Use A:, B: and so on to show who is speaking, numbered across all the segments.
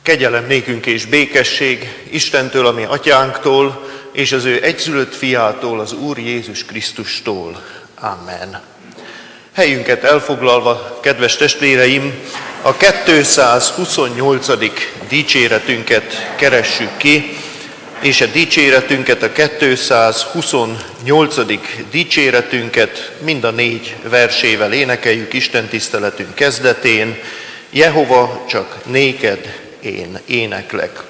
A: Kegyelem nékünk és békesség Istentől, a mi atyánktól, és az ő egyszülött fiától, az Úr Jézus Krisztustól. Amen. Helyünket elfoglalva, kedves testvéreim, a 228. dicséretünket keressük ki, és a dicséretünket, a 228. dicséretünket mind a 4 versével énekeljük Isten tiszteletünk kezdetén. Jehova, csak néked én éneklek.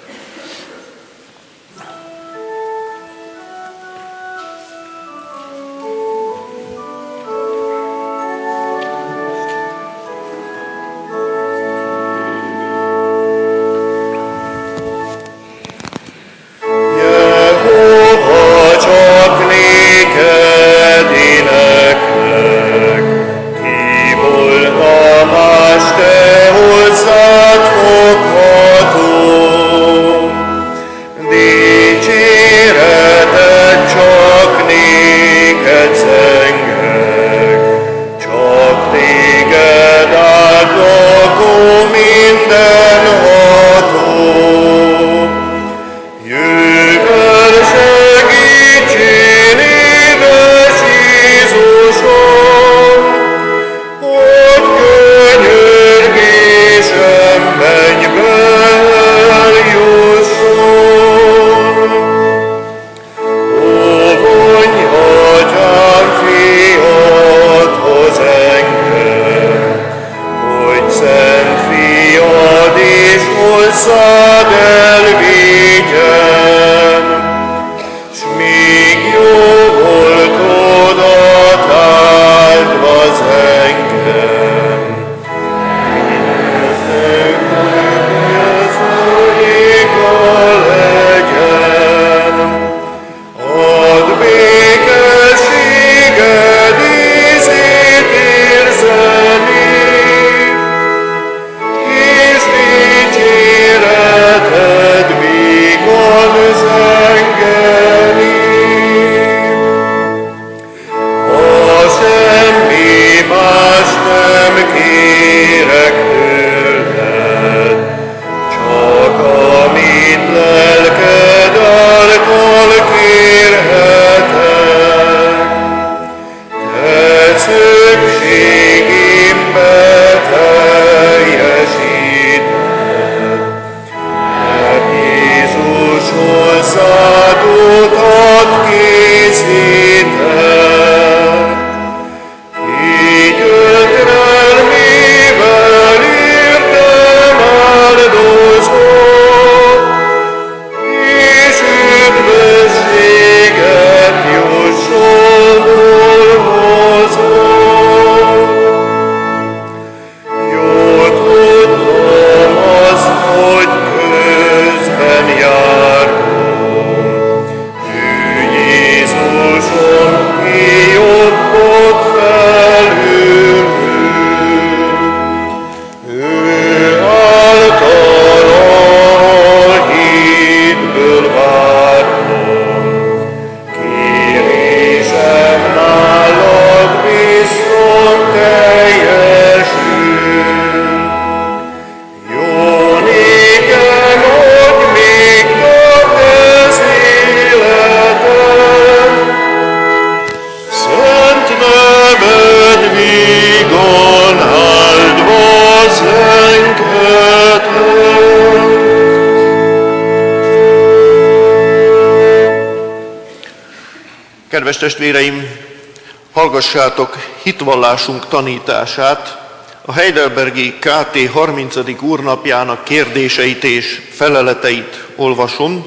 A: Kedves testvéreim, hallgassátok hitvallásunk tanítását, a Heidelbergi KT 30. úrnapjának kérdéseit és feleleteit olvasom,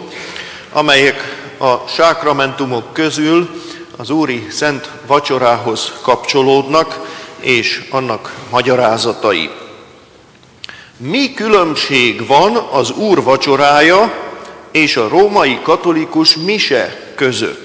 A: amelyek a sákramentumok közül az Úri Szent Vacsorához kapcsolódnak, és annak magyarázatai. Mi különbség van az Úr vacsorája és a római katolikus mise között?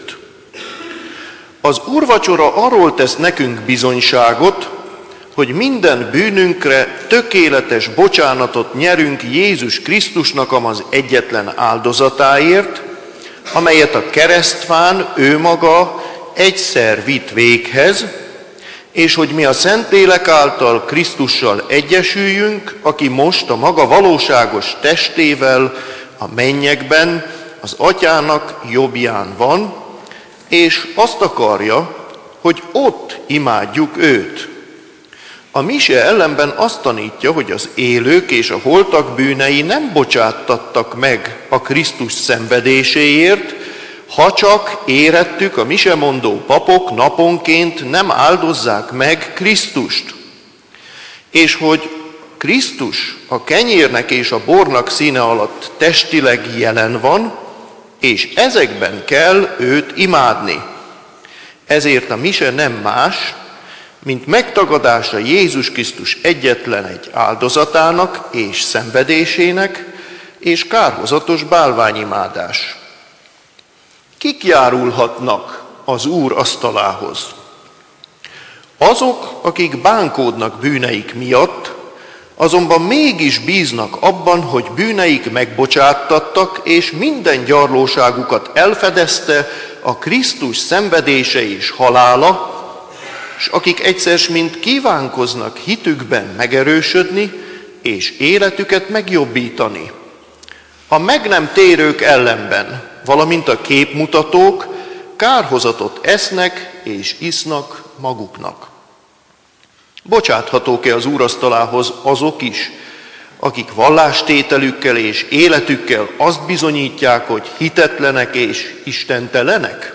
A: Az úrvacsora arról tesz nekünk bizonyságot, hogy minden bűnünkre tökéletes bocsánatot nyerünk Jézus Krisztusnak az egyetlen áldozatáért, amelyet a keresztfán ő maga egyszer vitt véghez, és hogy mi a Szentlélek által Krisztussal egyesüljünk, aki most a maga valóságos testével a mennyekben, az Atyának jobbján van, és azt akarja, hogy ott imádjuk őt. A mise ellenben azt tanítja, hogy az élők és a holtak bűnei nem bocsáttattak meg a Krisztus szenvedéséért, ha csak érettük a misemondó papok naponként nem áldozzák meg Krisztust. És hogy Krisztus a kenyérnek és a bornak színe alatt testileg jelen van, és ezekben kell őt imádni. Ezért a mise nem más, mint megtagadása Jézus Krisztus egyetlen egy áldozatának és szenvedésének, és kárhozatos bálványimádás. Kik járulhatnak az Úr asztalához? Azok, akik bánkódnak bűneik miatt, azonban mégis bíznak abban, hogy bűneik megbocsáttattak, és minden gyarlóságukat elfedezte a Krisztus szenvedése és halála, és akik egyszer mint kívánkoznak hitükben megerősödni, és életüket megjobbítani. A meg nem térők ellenben, valamint a képmutatók kárhozatot esznek és isznak maguknak. Bocsáthatók-e az úrasztalához azok is, akik vallástételükkel és életükkel azt bizonyítják, hogy hitetlenek és istentelenek?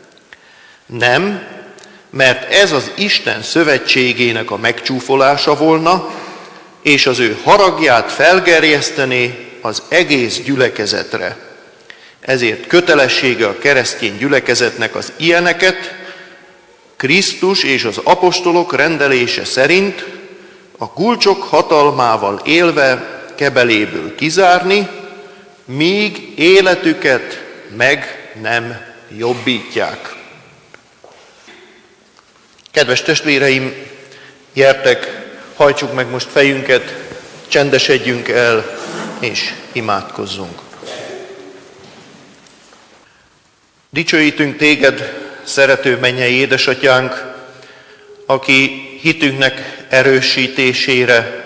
A: Nem, mert ez az Isten szövetségének a megcsúfolása volna, és az ő haragját felgerjesztené az egész gyülekezetre. Ezért kötelessége a keresztény gyülekezetnek az ilyeneket Krisztus és az apostolok rendelése szerint a kulcsok hatalmával élve kebeléből kizárni, míg életüket meg nem jobbítják. Kedves testvéreim, gyertek, hajtsuk meg most fejünket, csendesedjünk el és imádkozzunk. Dicsőítünk téged, szerető mennyei édesatyánk, aki hitünknek erősítésére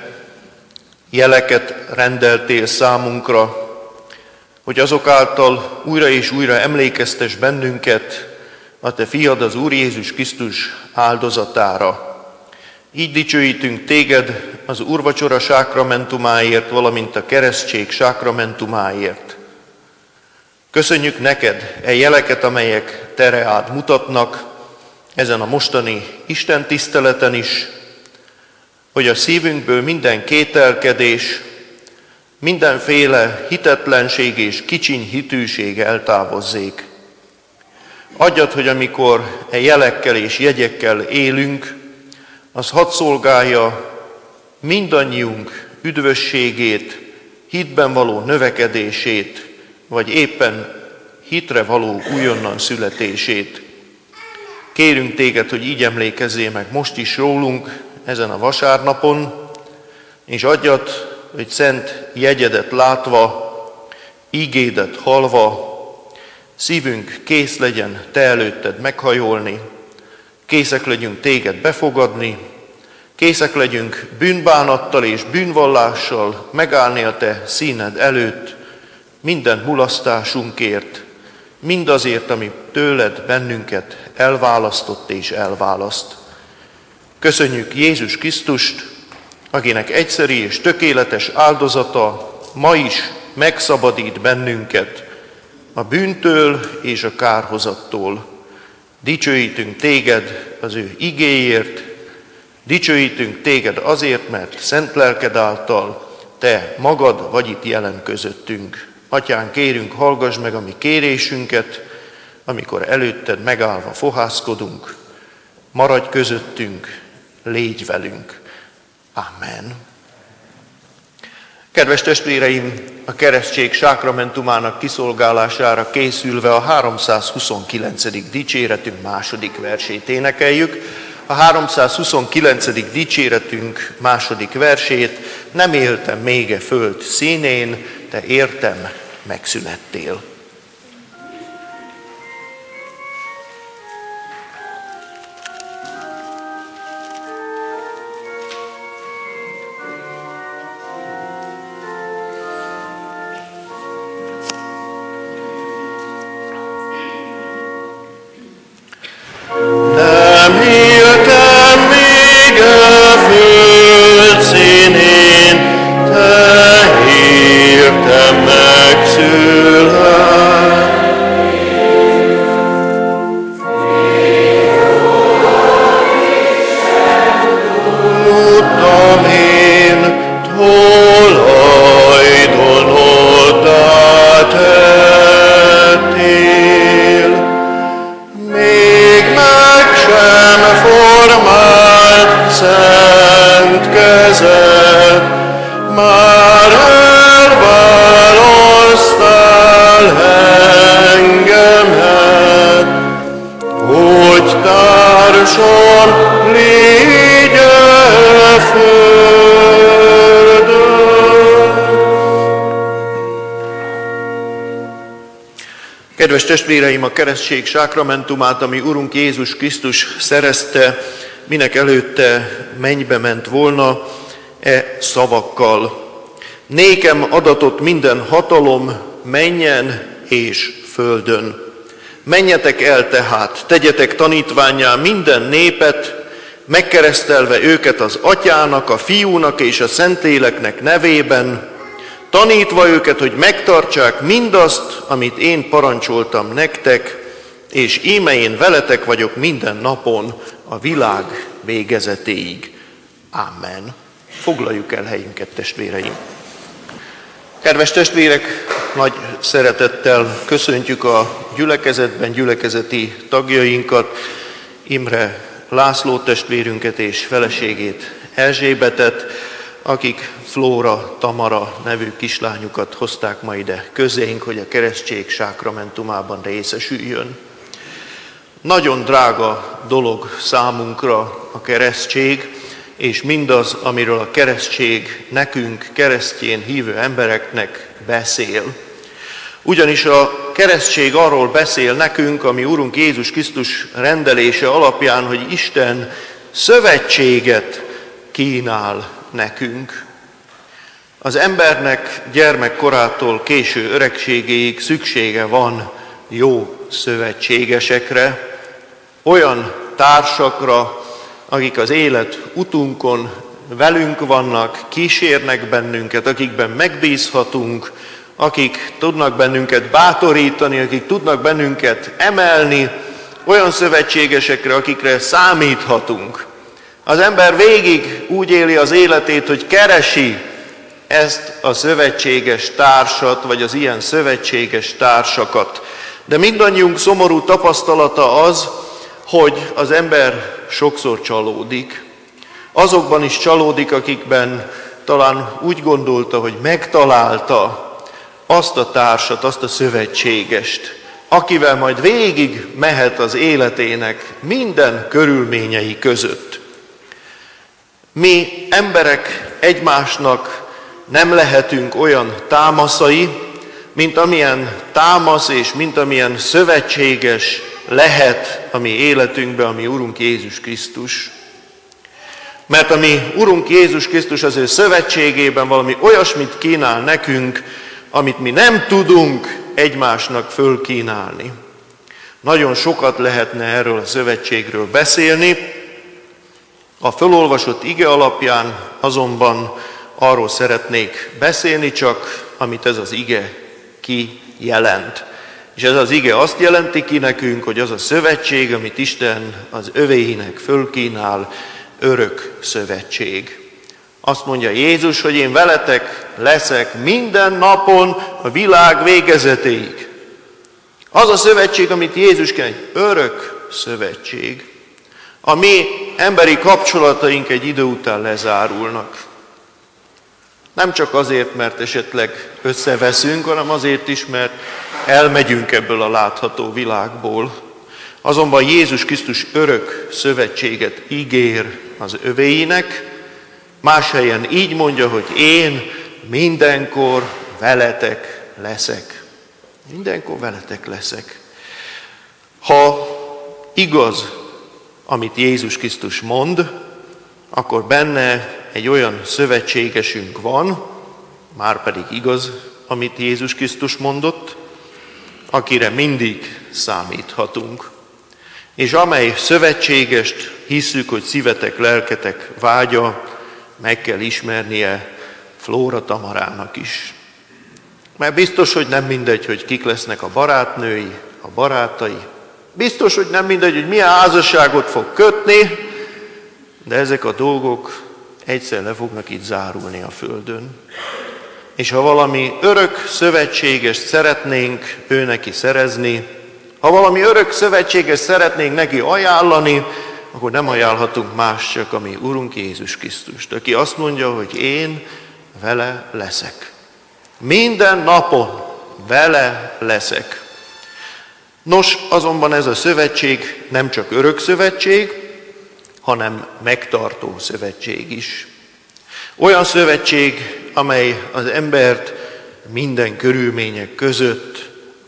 A: jeleket rendeltél számunkra, hogy azok által újra és újra emlékeztes bennünket a te fiad, az Úr Jézus Krisztus áldozatára. Így dicsőítünk téged az úrvacsora sákramentumáért, valamint a keresztség sákramentumáért. Köszönjük neked e jeleket, amelyek te reád mutatnak ezen a mostani Isten tiszteleten is, hogy a szívünkből minden kételkedés, mindenféle hitetlenség és kicsiny hitűség eltávozzék. Adjad, hogy amikor e jelekkel és jegyekkel élünk, az hadd szolgálja mindannyiunk üdvösségét, hitben való növekedését, vagy éppen hitre való újonnan születését. Kérünk téged, hogy így emlékezzél meg most is rólunk ezen a vasárnapon, és adjad, hogy szent jegyedet látva, ígédet hallva, szívünk kész legyen te előtted meghajolni, készek legyünk téged befogadni, készek legyünk bűnbánattal és bűnvallással megállni a te színed előtt, minden mulasztásunkért, mindazért, ami tőled bennünket elválasztott és elválaszt. Köszönjük Jézus Krisztust, akinek egyszeri és tökéletes áldozata ma is megszabadít bennünket a bűntől és a kárhozattól. Dicsőítünk téged az ő igéért, dicsőítünk téged azért, mert szent lelked által te magad vagy itt jelen közöttünk. Atyánk, kérünk, hallgass meg a mi kérésünket, amikor előtted megállva fohászkodunk, maradj közöttünk, légy velünk. Amen. Kedves testvéreim, a keresztség sákramentumának kiszolgálására készülve a 329. dicséretünk második versét énekeljük. A 329. dicséretünk második versét: nem éltem még e föld színén, te értem megszülettél. Kedves testvéreim, a keresztség sákramentumát, ami Urunk Jézus Krisztus szerezte, minek előtte mennybe ment volna, szavakkal. Nékem adatott minden hatalom mennyen és földön. Menjetek el tehát, tegyetek tanítvánnyá minden népet, megkeresztelve őket az Atyának, a Fiúnak és a Szentléleknek nevében, tanítva őket, hogy megtartsák mindazt, amit én parancsoltam nektek, és íme én veletek vagyok minden napon a világ végezetéig. Amen. Foglaljuk el helyünket, testvéreim. Kedves testvérek, nagy szeretettel köszöntjük a gyülekezetben gyülekezeti tagjainkat, Imre László testvérünket és feleségét, Erzsébetet, akik Flóra Tamara nevű kislányukat hozták ma ide közénk, hogy a keresztség sákramentumában részesüljön. Nagyon drága dolog számunkra a keresztség, és mindaz, amiről a keresztség nekünk, keresztjén hívő embereknek beszél. Ugyanis a keresztség arról beszél nekünk, ami Urunk Jézus Krisztus rendelése alapján, hogy Isten szövetséget kínál nekünk. Az embernek gyermekkorától késő öregségéig szüksége van jó szövetségesekre, olyan társakra, akik az élet utunkon velünk vannak, kísérnek bennünket, akikben megbízhatunk, akik tudnak bennünket bátorítani, akik tudnak bennünket emelni, olyan szövetségesekre, akikre számíthatunk. Az ember végig úgy éli az életét, hogy keresi ezt a szövetséges társat, vagy az ilyen szövetséges társakat. De mindannyiunk szomorú tapasztalata az, hogy az ember sokszor csalódik. Azokban is csalódik, akikben talán úgy gondolta, hogy megtalálta azt a társat, azt a szövetségest, akivel majd végig mehet az életének minden körülményei között. Mi emberek egymásnak nem lehetünk olyan támaszai, mint amilyen támasz és mint amilyen szövetséges lehet a mi életünkben, a mi Urunk Jézus Krisztus. Mert a mi Urunk Jézus Krisztus az ő szövetségében valami olyasmit kínál nekünk, amit mi nem tudunk egymásnak fölkínálni. Nagyon sokat lehetne erről a szövetségről beszélni, a fölolvasott ige alapján azonban arról szeretnék beszélni csak, amit ez az ige kijelent. És ez az ige azt jelenti ki nekünk, hogy az a szövetség, amit Isten az övéinek fölkínál, örök szövetség. Azt mondja Jézus, hogy én veletek leszek minden napon a világ végezetéig. Az a szövetség, amit Jézus kínál, egy örök szövetség. A mi emberi kapcsolataink egy idő után lezárulnak. Nem csak azért, mert esetleg összeveszünk, hanem azért is, mert elmegyünk ebből a látható világból. Azonban Jézus Krisztus örök szövetséget ígér az övéinek, más helyen így mondja, hogy én mindenkor veletek leszek. Mindenkor veletek leszek. Ha igaz, amit Jézus Krisztus mond, akkor benne egy olyan szövetségesünk van, már pedig igaz, amit Jézus Krisztus mondott, akire mindig számíthatunk. És amely szövetségest hisszük, hogy szívetek, lelketek vágya, meg kell ismernie Flóra Tamarának is. Mert biztos, hogy nem mindegy, hogy kik lesznek a barátnői, a barátai. Biztos, hogy nem mindegy, hogy milyen házasságot fog kötni, de ezek a dolgok egyszer le fognak itt zárulni a földön. És ha valami örök szövetségest szeretnénk ő neki szerezni, ha valami örök szövetségest szeretnénk neki ajánlani, akkor nem ajánlhatunk más, csak a mi Urunk Jézus Krisztust, aki azt mondja, hogy én vele leszek. Minden napon vele leszek. Nos, azonban ez a szövetség nem csak örök szövetség, hanem megtartó szövetség is. Olyan szövetség, amely az embert minden körülmények között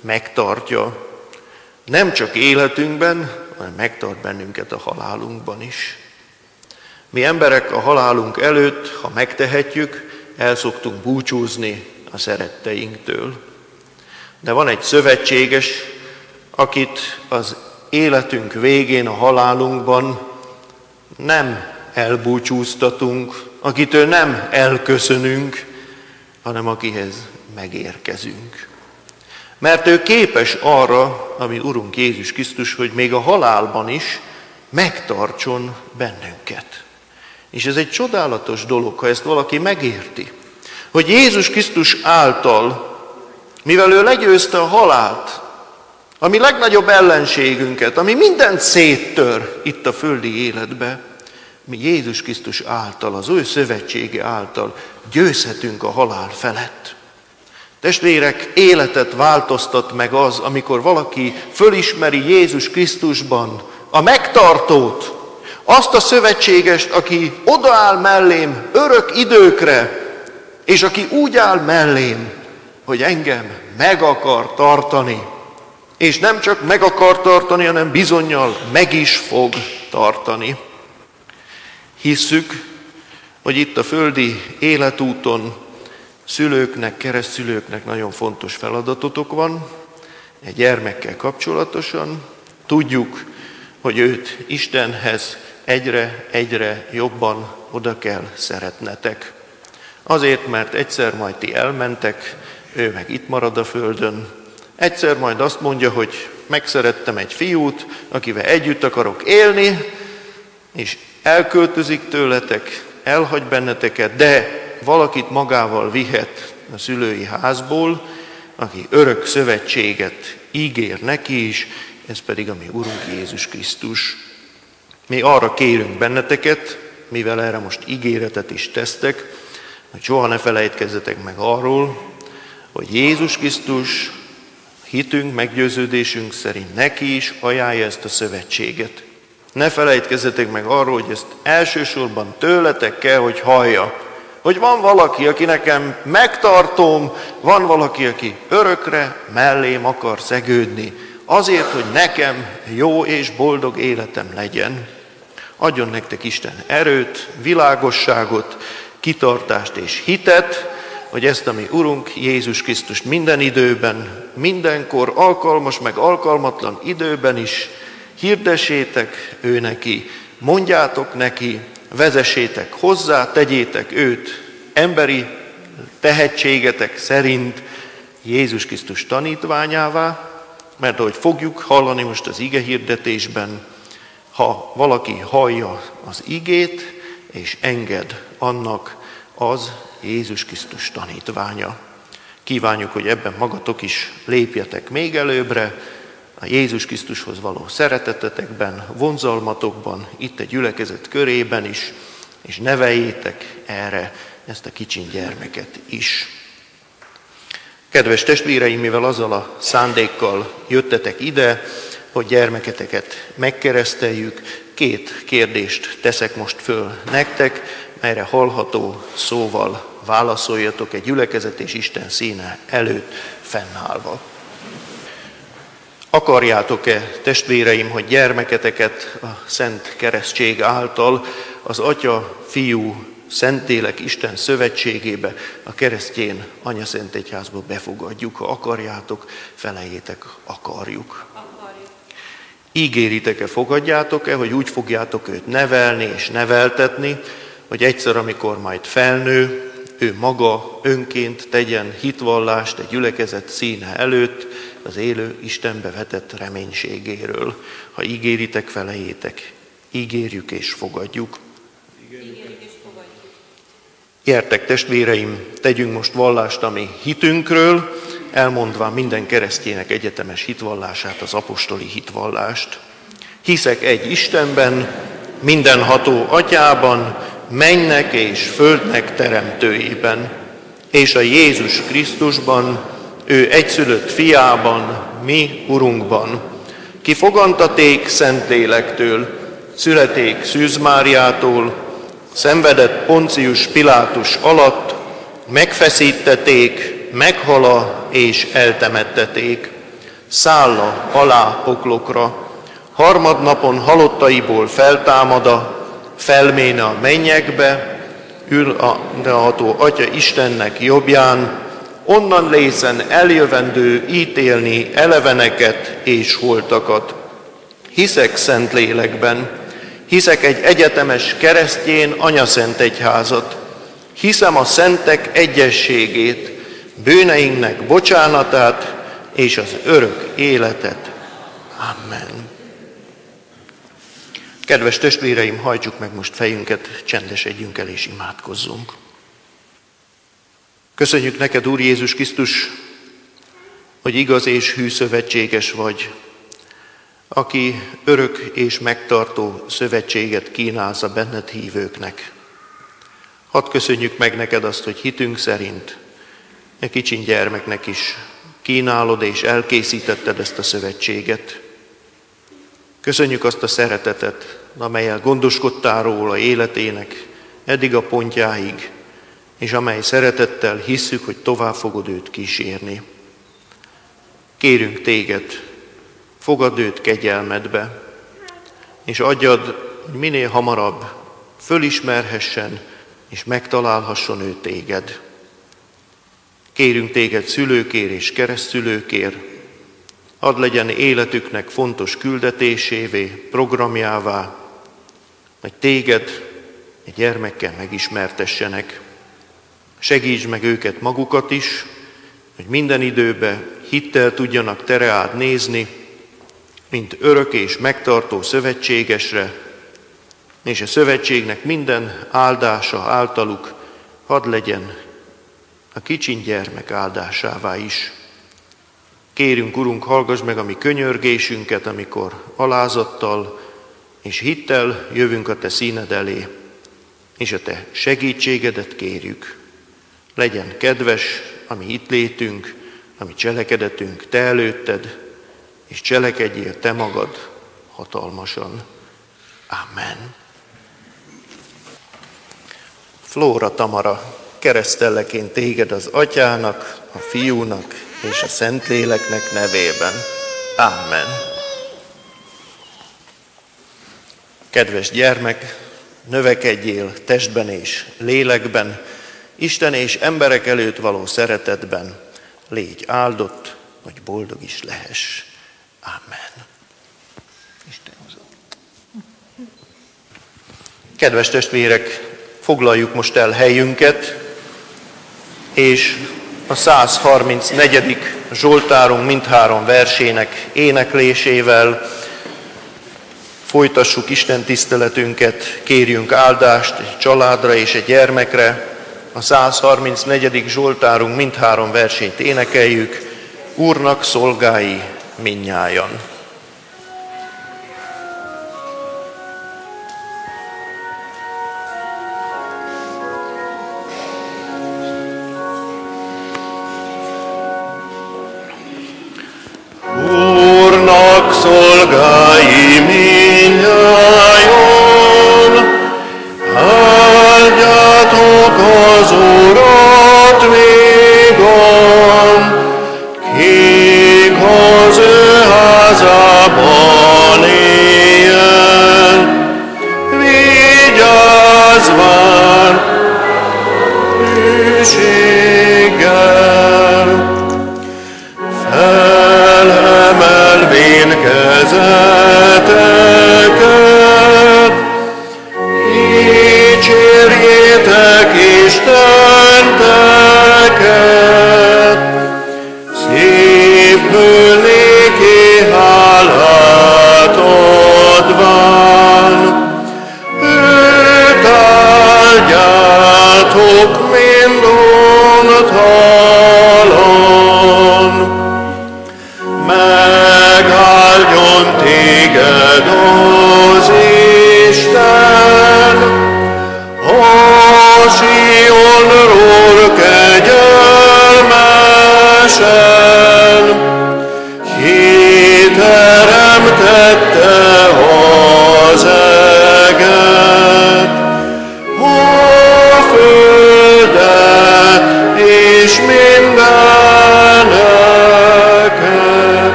A: megtartja. Nem csak életünkben, hanem megtart bennünket a halálunkban is. Mi emberek a halálunk előtt, ha megtehetjük, el szoktunk búcsúzni a szeretteinktől. De van egy szövetséges, akit az életünk végén, a halálunkban nem elbúcsúztatunk, akitől nem elköszönünk, hanem akihez megérkezünk. Mert ő képes arra, ami Urunk Jézus Krisztus, hogy még a halálban is megtartson bennünket. És ez egy csodálatos dolog, ha ezt valaki megérti, hogy Jézus Krisztus által, mivel ő legyőzte a halált, ami legnagyobb ellenségünket, ami mindent széttör itt a földi életbe, mi Jézus Krisztus által, az ő szövetsége által győzhetünk a halál felett. Testvérek, életet változtat meg az, amikor valaki fölismeri Jézus Krisztusban a megtartót, azt a szövetségest, aki odaáll mellém örök időkre, és aki úgy áll mellém, hogy engem meg akar tartani. És nem csak meg akar tartani, hanem bizonnyal meg is fog tartani. Hisszük, hogy itt a földi életúton szülőknek, keresztszülőknek nagyon fontos feladatotok van, egy gyermekkel kapcsolatosan. Tudjuk, hogy őt Istenhez egyre jobban oda kell szeretnetek. Azért, mert egyszer majd ti elmentek, ő meg itt marad a földön. Egyszer majd azt mondja, hogy megszerettem egy fiút, akivel együtt akarok élni, és elköltözik tőletek, elhagy benneteket, de valakit magával vihet a szülői házból, aki örök szövetséget ígér neki is, ez pedig a mi Urunk Jézus Krisztus. Mi arra kérünk benneteket, mivel erre most ígéretet is tesztek, hogy soha ne felejtkezzetek meg arról, hogy Jézus Krisztus hitünk, meggyőződésünk szerint neki is ajánlja ezt a szövetséget. Ne felejtkezzetek meg arról, hogy ezt elsősorban tőletek kell, hogy hallja. Hogy van valaki, aki nekem megtartom, van valaki, aki örökre mellém akar szegődni, azért, hogy nekem jó és boldog életem legyen. Adjon nektek Isten erőt, világosságot, kitartást és hitet, hogy ezt a mi Urunk Jézus Krisztust minden időben, mindenkor, alkalmas meg alkalmatlan időben is hirdessétek ő neki, mondjátok neki, vezessétek hozzá, tegyétek őt emberi tehetségetek szerint Jézus Krisztus tanítványává, mert ahogy fogjuk hallani most az ige hirdetésben, ha valaki hallja az igét és enged annak, az Jézus Krisztus tanítványa. Kívánjuk, hogy ebben magatok is lépjetek még előbbre, a Jézus Krisztushoz való szeretetetekben, vonzalmatokban, itt a gyülekezet körében is, és neveljétek erre ezt a kicsin gyermeket is. Kedves testvéreim, mivel azzal a szándékkal jöttetek ide, hogy gyermeketeket megkereszteljük, 2 kérdést teszek most föl nektek, melyre hallható szóval válaszoljatok egy gyülekezet és Isten színe előtt fennállva. Akarjátok-e, testvéreim, hogy gyermeketeket a Szent Keresztség által az Atya, Fiú, Szentlélek Isten szövetségébe, a keresztény Anyaszent Egyházba befogadjuk? Ha akarjátok, feleljétek, akarjuk. Ígéritek-e, fogadjátok-e, hogy úgy fogjátok őt nevelni és neveltetni, hogy egyszer, amikor majd felnő, ő maga önként tegyen hitvallást egy gyülekezet színe előtt az élő Istenbe vetett reménységéről. Ha ígéritek, feleljétek. Ígérjük és fogadjuk. Gyertek, testvéreim, tegyünk most vallást a mi hitünkről, elmondván minden keresztjének egyetemes hitvallását, az apostoli hitvallást. Hiszek egy Istenben, mindenható Atyában, mennek és földnek teremtőjében, és a Jézus Krisztusban, ő egyszülött fiában, mi Urunkban, ki fogantaték Szentlélektől, születék Szűz Máriától, szenvedett Poncius Pilátus alatt, megfeszítették, meghala és eltemetteték, szálla alá poklokra, harmadnapon halottaiból feltámada, felméne a mennyekbe, ül a mindenható Atya Istennek jobbján, onnan lészen eljövendő ítélni eleveneket és holtakat. Hiszek szent lélekben, hiszek egy egyetemes keresztjén anyaszent egyházat, hiszem a szentek egyességét, bűneinknek bocsánatát és az örök életet. Amen. Kedves testvéreim, hajtsuk meg most fejünket, csendesedjünk el és imádkozzunk. Köszönjük neked, Úr Jézus Krisztus, hogy igaz és hű szövetséges vagy, aki örök és megtartó szövetséget kínálsz a benned hívőknek. Hadd köszönjük meg neked azt, hogy hitünk szerint egy kicsin gyermeknek is kínálod és elkészítetted ezt a szövetséget. Köszönjük azt a szeretetet, amellyel gondoskodtál róla életének eddig a pontjáig, és amely szeretettel hisszük, hogy tovább fogod őt kísérni. Kérünk téged, fogadd őt kegyelmedbe, és adjad, hogy minél hamarabb fölismerhessen és megtalálhasson ő téged. Kérünk téged szülőkér és keresztszülőkér, hadd legyen életüknek fontos küldetésévé, programjává, hogy téged egy gyermekkel megismertessenek. Segítsd meg őket magukat is, hogy minden időben hittel tudjanak te reád nézni, mint örök és megtartó szövetségesre, és a szövetségnek minden áldása általuk hadd legyen a kicsin gyermek áldásává is. Kérünk, Urunk, hallgass meg a mi könyörgésünket, amikor alázattal és hittel jövünk a te színed elé, és a te segítségedet kérjük. Legyen kedves a mi hittlétünk, a mi cselekedetünk te előtted, és cselekedjél te magad hatalmasan. Amen. Flóra Tamara, keresztelleként téged az Atyának, a Fiúnak és a Szentléleknek nevében. Amen. Kedves gyermek, növekedjél testben és lélekben, Isten és emberek előtt való szeretetben, légy áldott, hogy boldog is lehess. Amen. Isten hozott. Kedves testvérek, foglaljuk most el helyünket, és a 134. Zsoltárunk mindhárom versének éneklésével folytassuk Isten tiszteletünket, kérjünk áldást egy családra és egy gyermekre. A 134. Zsoltárunk mindhárom versét énekeljük, Úrnak szolgái mindnyájan.
B: Úrnak szolgái mindnyájan, áldjátok az Urat vígan, kik az ő házában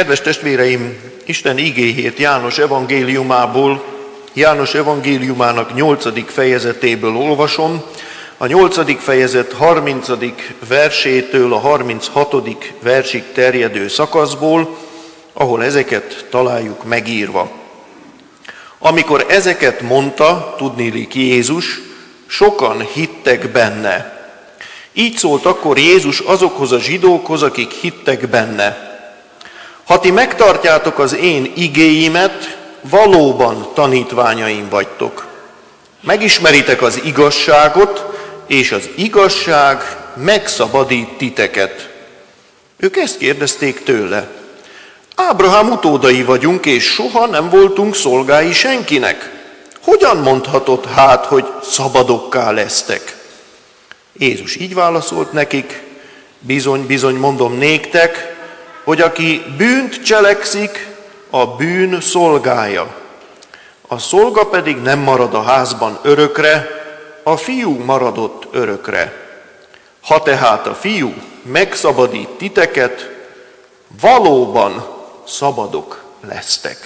A: Kedves testvéreim, Isten igéjét János evangéliumából, János evangéliumának 8. fejezetéből olvasom, a 8. fejezet 30. versétől a 36. versig terjedő szakaszból, ahol ezeket találjuk megírva. Amikor ezeket mondta, tudniillik Jézus, sokan hittek benne. Így szólt akkor Jézus azokhoz a zsidókhoz, akik hittek benne. Ha ti megtartjátok az én igéimet, valóban tanítványaim vagytok. Megismeritek az igazságot, és az igazság megszabadít titeket. Ők ezt kérdezték tőle. Ábrahám utódai vagyunk, és soha nem voltunk szolgái senkinek. Hogyan mondhatod hát, hogy szabadokká lesztek? Jézus így válaszolt nekik, bizony, bizony mondom néktek, hogy aki bűnt cselekszik, a bűn szolgája. A szolga pedig nem marad a házban örökre, a fiú maradott örökre. Ha tehát a fiú megszabadít titeket, valóban szabadok lesztek.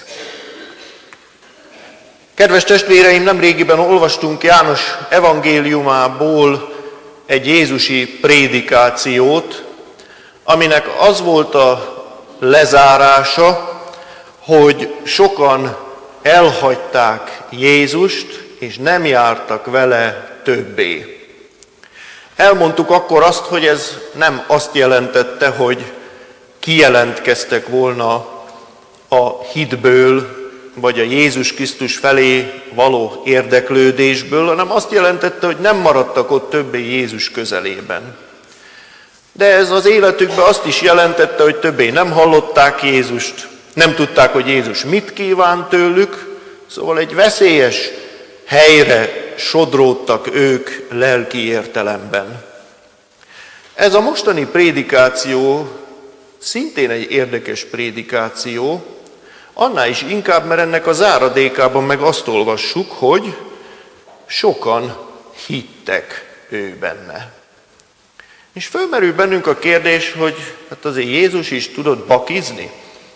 A: Kedves testvéreim, nemrégiben olvastunk János evangéliumából egy jézusi prédikációt, aminek az volt a lezárása, hogy sokan elhagyták Jézust, és nem jártak vele többé. Elmondtuk akkor azt, hogy ez nem azt jelentette, hogy kijelentkeztek volna a hitből, vagy a Jézus Krisztus felé való érdeklődésből, hanem azt jelentette, hogy nem maradtak ott többé Jézus közelében. De ez az életükben azt is jelentette, hogy többé nem hallották Jézust, nem tudták, hogy Jézus mit kíván tőlük, szóval egy veszélyes helyre sodródtak ők lelki értelemben. Ez a mostani prédikáció szintén egy érdekes prédikáció, annál is inkább, mert ennek a záradékában meg azt olvassuk, hogy sokan hittek ő benne. És fölmerül bennünk a kérdés, hogy hát azért Jézus is tudott bakizni?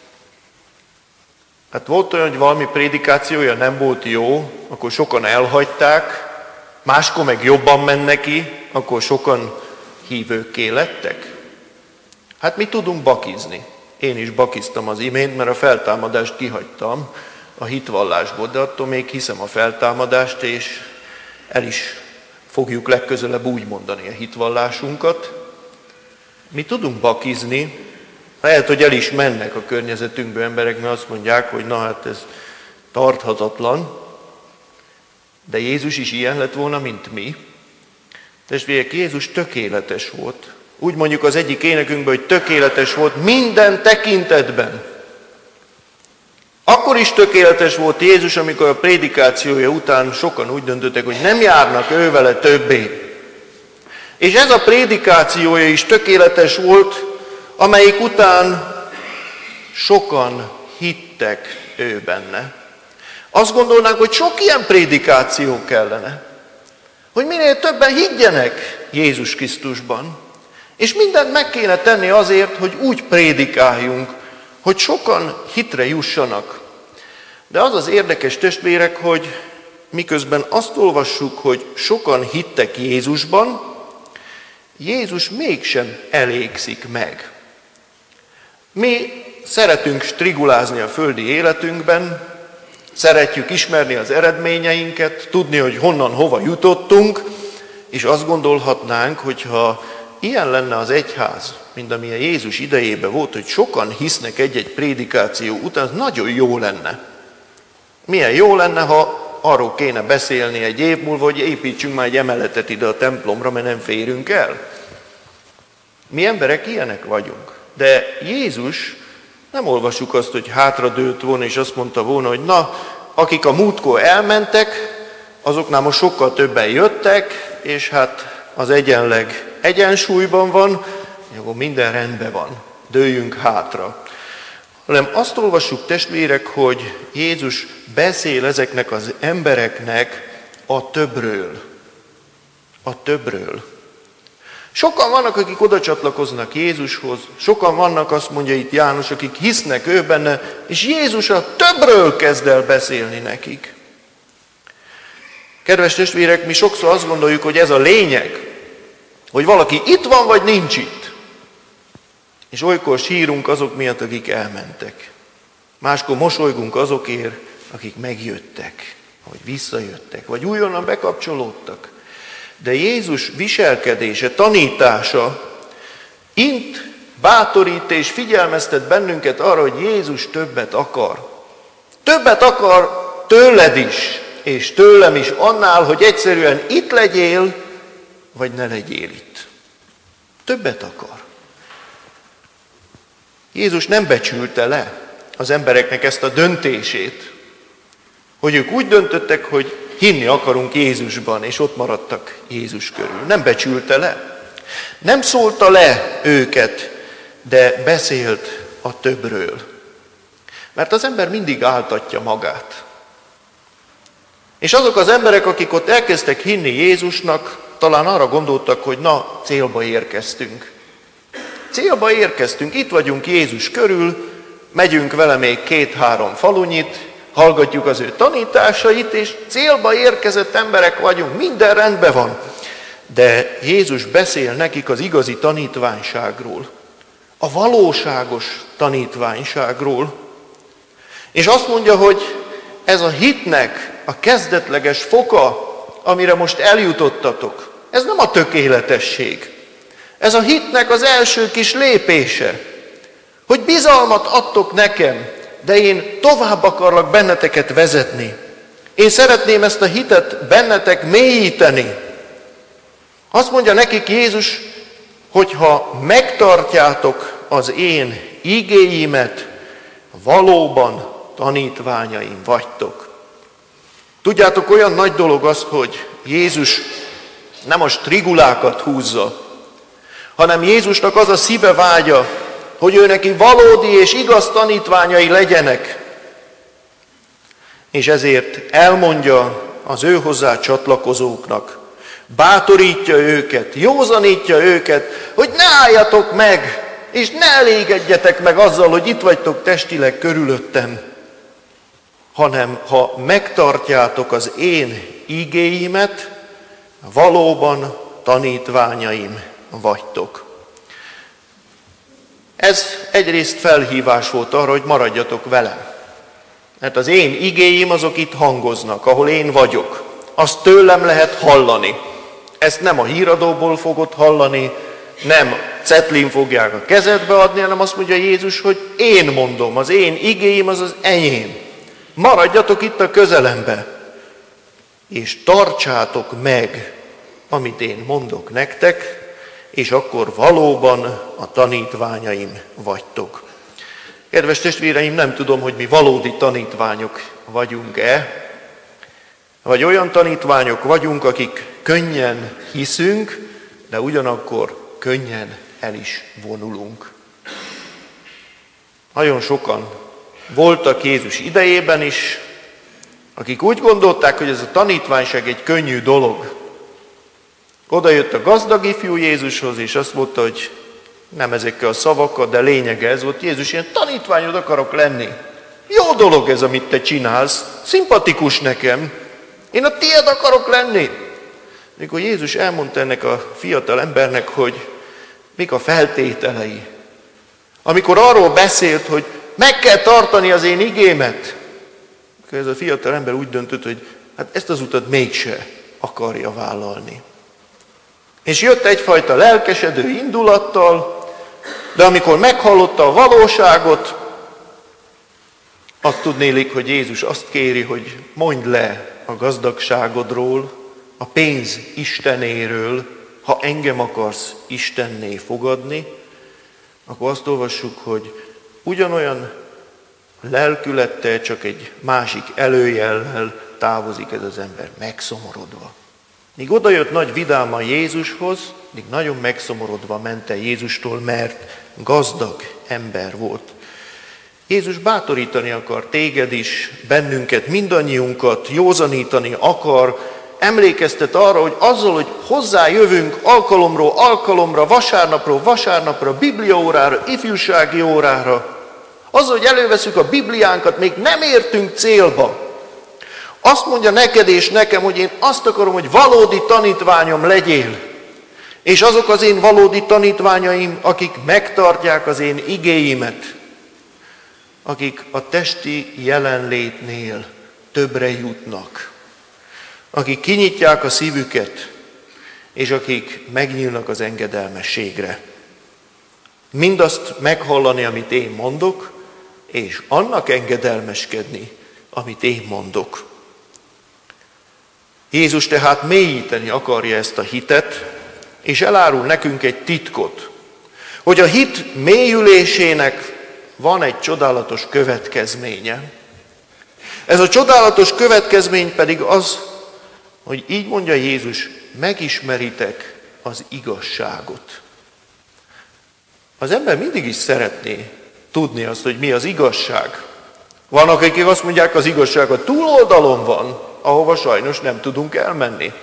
A: Hát volt olyan, hogy valami prédikációja nem volt jó, akkor sokan elhagyták, máskor meg jobban ment neki, akkor sokan hívőkké lettek. Hát mi tudunk bakizni. Én is bakiztam az imént, mert a feltámadást kihagytam a hitvallásból, de attól még hiszem a feltámadást, és el is fogjuk legközelebb úgy mondani a hitvallásunkat. Mi tudunk bakizni, lehet, hogy el is mennek a környezetünkből emberek, mert azt mondják, hogy na hát ez tarthatatlan, de Jézus is ilyen lett volna, mint mi. Testvérek, Jézus tökéletes volt. Úgy mondjuk az egyik énekünkben, hogy tökéletes volt minden tekintetben. Akkor is tökéletes volt Jézus, amikor a prédikációja után sokan úgy döntöttek, hogy nem járnak ővele többé. És ez a prédikációja is tökéletes volt, amelyik után sokan hittek ő benne. Azt gondolnánk, hogy sok ilyen prédikáció kellene, hogy minél többen higgyenek Jézus Krisztusban. És mindent meg kéne tenni azért, hogy úgy prédikáljunk, hogy sokan hitre jussanak. De az az érdekes, testvérek, hogy miközben azt olvassuk, hogy sokan hittek Jézusban, Jézus mégsem elégszik meg. Mi szeretünk strigulázni a földi életünkben, szeretjük ismerni az eredményeinket, tudni, hogy honnan, hova jutottunk, és azt gondolhatnánk, hogyha ilyen lenne az egyház, mint amilyen Jézus idejében volt, hogy sokan hisznek egy-egy prédikáció után, az nagyon jó lenne. Milyen jó lenne, ha arról kéne beszélni egy év múlva, hogy építsünk már egy emeletet ide a templomra, mert nem férünk el. Mi emberek ilyenek vagyunk. De Jézus, nem olvassuk azt, hogy hátradőlt volna, és azt mondta volna, hogy na, akik a múltkor elmentek, azoknál most sokkal többen jöttek, és hát az egyenleg egyensúlyban van, akkor minden rendben van, dőljünk hátra. Hanem azt olvassuk, testvérek, hogy Jézus beszél ezeknek az embereknek a többről. A többről. Sokan vannak, akik oda csatlakoznak Jézushoz, sokan vannak, azt mondja itt János, akik hisznek ő benne, és Jézus a többről kezd el beszélni nekik. Kedves testvérek, mi sokszor azt gondoljuk, hogy ez a lényeg, hogy valaki itt van, vagy nincs itt. És olykor sírunk azok miatt, akik elmentek. Máskor mosolygunk azokért, akik megjöttek, vagy visszajöttek, vagy újonnan bekapcsolódtak. De Jézus viselkedése, tanítása int, bátorít és figyelmeztet bennünket arra, hogy Jézus többet akar. Többet akar tőled is, és tőlem is annál, hogy egyszerűen itt legyél, vagy ne legyél itt. Többet akar. Jézus nem becsülte le az embereknek ezt a döntését, hogy ők úgy döntöttek, hogy hinni akarunk Jézusban, és ott maradtak Jézus körül. Nem becsülte le. Nem szólta le őket, de beszélt a többről. Mert az ember mindig áltatja magát. És azok az emberek, akik ott elkezdtek hinni Jézusnak, talán arra gondoltak, hogy na, célba érkeztünk. Célba érkeztünk, itt vagyunk Jézus körül, megyünk vele még 2-3 falunyit, hallgatjuk az ő tanításait, és célba érkezett emberek vagyunk, minden rendben van. De Jézus beszél nekik az igazi tanítványságról, a valóságos tanítványságról. És azt mondja, hogy ez a hitnek a kezdetleges foka, amire most eljutottatok, ez nem a tökéletesség. Ez a hitnek az első kis lépése, hogy bizalmat adtok nekem, de én tovább akarlak benneteket vezetni. Én szeretném ezt a hitet bennetek mélyíteni. Azt mondja nekik Jézus, hogy ha megtartjátok az én igéimet, valóban tanítványaim vagytok. Tudjátok, olyan nagy dolog az, hogy Jézus nem a strigulákat húzza, hanem Jézusnak az a szíve vágya, hogy ő neki valódi és igaz tanítványai legyenek. És ezért elmondja az ő hozzá csatlakozóknak, bátorítja őket, józanítja őket, hogy ne álljatok meg, és ne elégedjetek meg azzal, hogy itt vagytok testileg körülöttem, hanem ha megtartjátok az én igéimet, valóban tanítványaim vagytok. Ez egyrészt felhívás volt arra, hogy maradjatok velem. Mert az én igéim azok itt hangoznak, ahol én vagyok. Azt tőlem lehet hallani. Ezt nem a híradóból fogod hallani, nem cetlin fogják a kezedbe adni, hanem azt mondja Jézus, hogy én mondom, az én igéim az az enyém. Maradjatok itt a közelembe, és tartsátok meg, amit én mondok nektek, és akkor valóban a tanítványaim vagytok. Kedves testvéreim, nem tudom, hogy mi valódi tanítványok vagyunk-e, vagy olyan tanítványok vagyunk, akik könnyen hiszünk, de ugyanakkor könnyen el is vonulunk. Nagyon sokan voltak Jézus idejében is, akik úgy gondolták, hogy ez a tanítványság egy könnyű dolog. Oda jött a gazdag ifjú Jézushoz, és azt mondta, hogy nem ezekkel a szavakkal, de lényege ez volt. Jézus, ilyen tanítványod akarok lenni. Jó dolog ez, amit te csinálsz, szimpatikus nekem. Én a tiéd akarok lenni. Mikor Jézus elmondta ennek a fiatal embernek, hogy mik a feltételei. Amikor arról beszélt, hogy meg kell tartani az én igémet, akkor ez a fiatal ember úgy döntött, hogy hát ezt az utat mégse akarja vállalni. És jött egyfajta lelkesedő indulattal, de amikor meghallotta a valóságot, azt tudnélik, hogy Jézus azt kéri, hogy mondd le a gazdagságodról, a pénz istenéről, ha engem akarsz istenné fogadni, akkor azt olvassuk, hogy ugyanolyan lelkülettel, csak egy másik előjellel távozik ez az ember, megszomorodva. Míg odajött nagy vidáman Jézushoz, míg nagyon megszomorodva ment el Jézustól, mert gazdag ember volt. Jézus bátorítani akar téged is, bennünket, mindannyiunkat, józanítani akar emlékeztet arra, hogy azzal, hogy hozzájövünk alkalomról alkalomra, vasárnapról vasárnapra, bibliaórára, ifjúsági órára, azzal, hogy előveszünk a Bibliánkat, még nem értünk célba. Azt mondja neked és nekem, hogy én azt akarom, hogy valódi tanítványom legyél. És azok az én valódi tanítványaim, akik megtartják az én igéimet, akik a testi jelenlétnél többre jutnak, akik kinyitják a szívüket, és akik megnyílnak az engedelmességre. Mindazt meghallani, amit én mondok, és annak engedelmeskedni, amit én mondok. Jézus tehát mélyíteni akarja ezt a hitet, és elárul nekünk egy titkot, hogy a hit mélyülésének van egy csodálatos következménye. Ez a csodálatos következmény pedig az, hogy így mondja Jézus, megismeritek az igazságot. Az ember mindig is szeretné tudni azt, hogy mi az igazság. Vannak, akik azt mondják, az igazság a túloldalon van, ahova sajnos nem tudunk elmenni.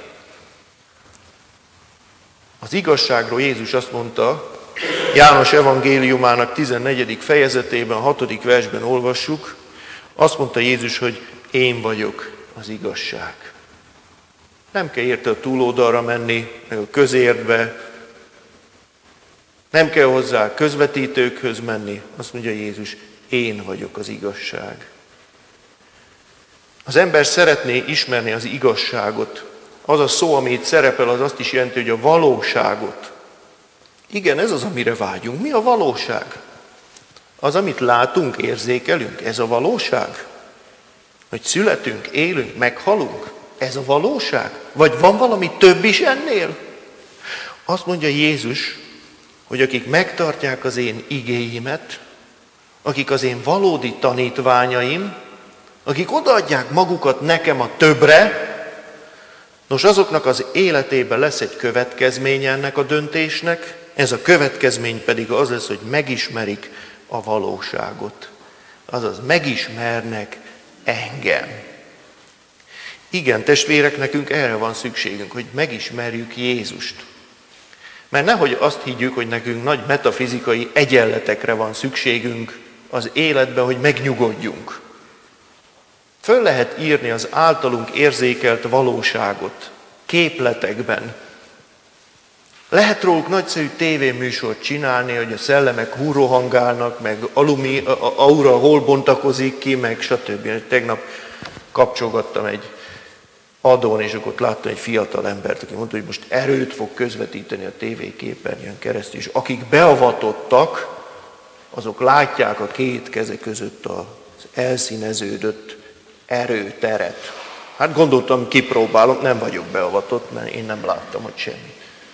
A: Az igazságról Jézus azt mondta, János evangéliumának 14. fejezetében, 6. versben olvassuk, azt mondta Jézus, hogy én vagyok az igazság. Nem kell érte a túloldalra menni, meg a közértbe, nem kell hozzá közvetítőkhöz menni. Azt mondja Jézus, én vagyok az igazság. Az ember szeretné ismerni az igazságot. Az a szó, ami itt szerepel, az azt is jelenti, hogy a valóságot. Igen, ez az, amire vágyunk. Mi a valóság? Az, amit látunk, érzékelünk, ez a valóság? Hogy születünk, élünk, meghalunk? Ez a valóság? Vagy van valami több is ennél? Azt mondja Jézus, hogy akik megtartják az én igéimet, akik az én valódi tanítványaim, akik odaadják magukat nekem a többre, nos, azoknak az életében lesz egy következménye ennek a döntésnek, ez a következmény pedig az lesz, hogy megismerik a valóságot. Azaz megismernek engem. Igen, testvérek, nekünk erre van szükségünk, hogy megismerjük Jézust. Mert nehogy azt higgyük, hogy nekünk nagy metafizikai egyenletekre van szükségünk az életben, hogy megnyugodjunk. Föl lehet írni az általunk érzékelt valóságot képletekben. Lehet róluk nagyszerű tévéműsort csinálni, hogy a szellemek húrohangálnak, meg aura hol bontakozik ki, meg stb. Tegnap kapcsolgattam egy adón, és akkor láttam egy fiatal embert, aki mondta, hogy most erőt fog közvetíteni a tévéképernyőn keresztül, és akik beavatottak, azok látják a két keze között az elszíneződött erőteret. Hát gondoltam, kipróbálom, nem vagyok beavatott, mert én nem láttam, hogy semmi.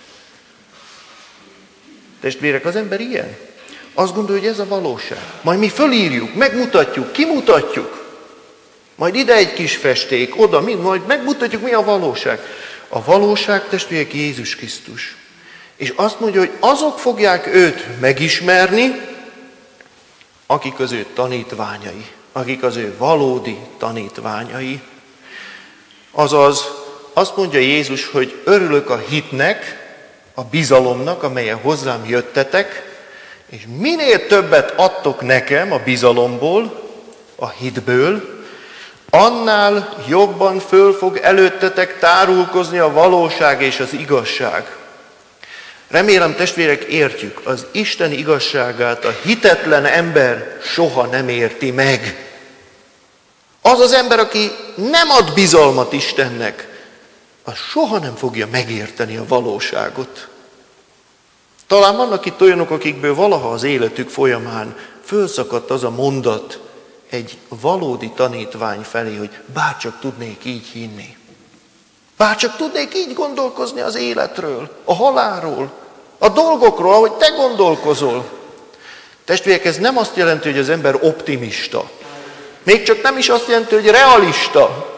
A: Testvérek, az ember ilyen. Azt gondolja, hogy ez a valóság. Majd mi fölírjuk, megmutatjuk, kimutatjuk. Majd ide egy kis festék, oda, majd megmutatjuk, mi a valóság. A valóság, testvérek, Jézus Krisztus. És azt mondja, hogy azok fogják őt megismerni, akik az ő tanítványai, akik az ő valódi tanítványai. Azaz, azt mondja Jézus, hogy örülök a hitnek, a bizalomnak, amelyen hozzám jöttetek, és minél többet adtok nekem a bizalomból, a hitből, annál jobban föl fog előttetek tárulkozni a valóság és az igazság. Remélem, testvérek, értjük, az Isten igazságát a hitetlen ember soha nem érti meg. Az az ember, aki nem ad bizalmat Istennek, az soha nem fogja megérteni a valóságot. Talán vannak itt olyanok, akikből valaha az életük folyamán fölszakadt az a mondat egy valódi tanítvány felé, hogy bárcsak tudnék így hinni. Bárcsak tudnék így gondolkozni az életről, a halálról, a dolgokról, ahogy te gondolkozol. Testvérek, ez nem azt jelenti, hogy az ember optimista. Még csak nem is azt jelenti, hogy realista.